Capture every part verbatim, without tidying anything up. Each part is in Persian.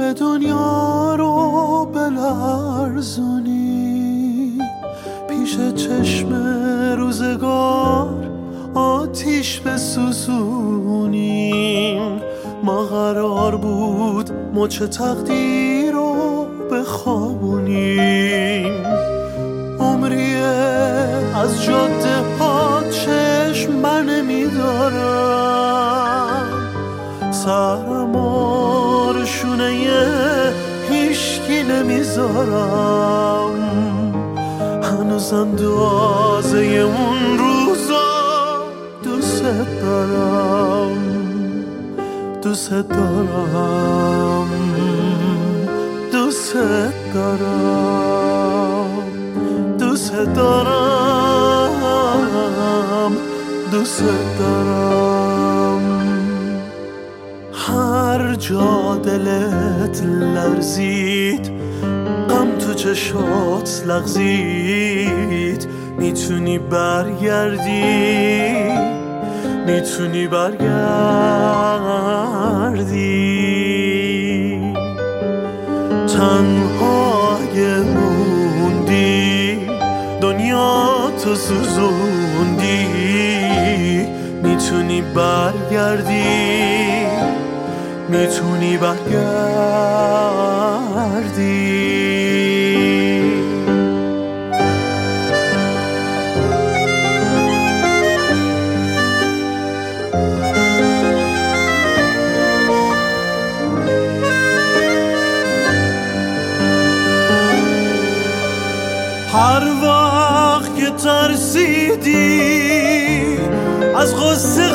قلب دنیا رو بلرزونی، پیش چشم روزگار آتیش بسوزونیم. ما قرار بود مچ تقدیر رو بخوابونیم. عمریه از جاده ها چشم بر نمیدارم، سرم آرشونه هیشکی نمیذارم. هنوز اندازه اون روزا دوست دارم، دوست دارم، دوست دارم، دوست دارم، دوست دارم. هر جا دلت لرزید، غم تو چشات لغزید، میتونی برگردی، میتونی برگردی. تنهای موندی، دنیا تو سوزوندی، میتونی برگردی، میتونی برگردی. هر وقت که ترسیدی، از غصه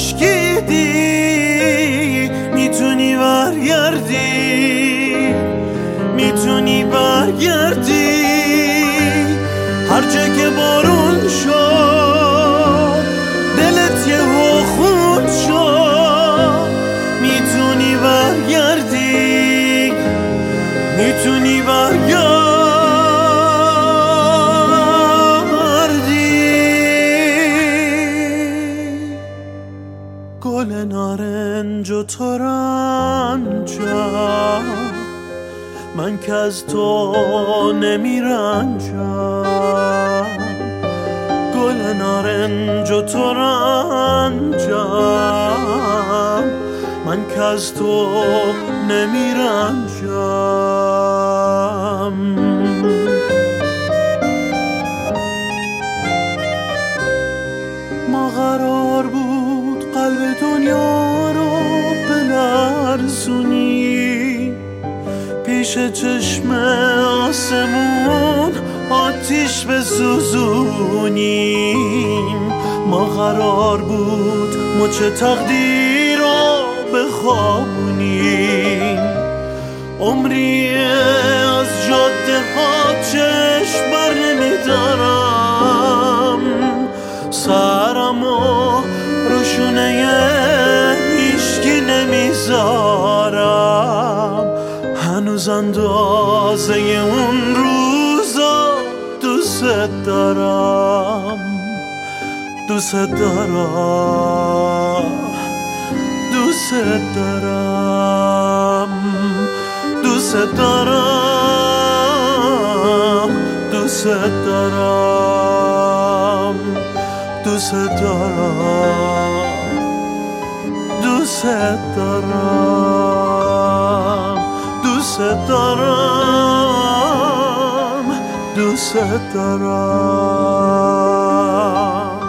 خشکیدی، میتونی برگردی، میتونی برگردی. هر جا که بارون شد، دلت یهو خون شد، میتونی برگردی، میتونی برگردی. گل نارنج و ترنجم، من که از تو نمیرنجم. گل نارنج و ترنجم، من که از تو نمیرنجم. ما قرار بود قلب دنیا رو بلرزونی، پیش چشم آسمون آتیش بسوزونیم. ما قرار بود مچ تقدیر رو بخوابونیم. عمری از جاده ها چشم بر نمیدارم، سرم و روشونه هیشکی نمیذارم. هنوز اندازه اون روزا دوست دارم، دوست دارم، دوست دارم، دوست دارم، دوست دارم، دوست دارم، دوست دارم، دوست دارم، دوست دارم.